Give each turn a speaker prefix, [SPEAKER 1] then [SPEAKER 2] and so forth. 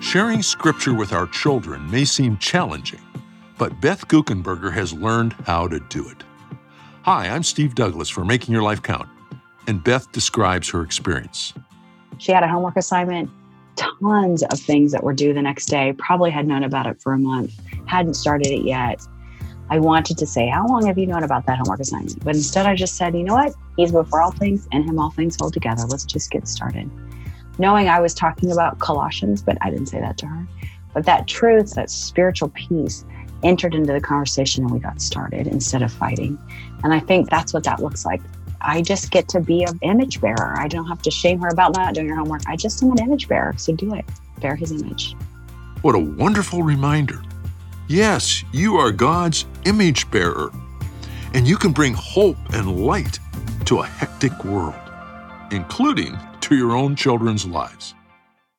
[SPEAKER 1] Sharing scripture with our children may seem challenging, but Beth Guckenberger has learned how to do it. Hi, I'm Steve Douglas for Making Your Life Count, and Beth describes her experience.
[SPEAKER 2] She had a homework assignment, tons of things that were due the next day, probably had known about it for a month, hadn't started it yet. I wanted to say, how long have you known about that homework assignment? But instead I just said, you know what? He's before all things, in him all things hold together. Let's just get started. Knowing I was talking about Colossians, but I didn't say that to her. But that truth, that spiritual peace entered into the conversation and we got started instead of fighting. And I think that's what that looks like. I just get to be an image bearer. I don't have to shame her about not doing her homework. I just am an image bearer. So do it. Bear his image.
[SPEAKER 1] What a wonderful reminder. Yes, you are God's image bearer, and you can bring hope and light to a hectic world, including to your own children's lives.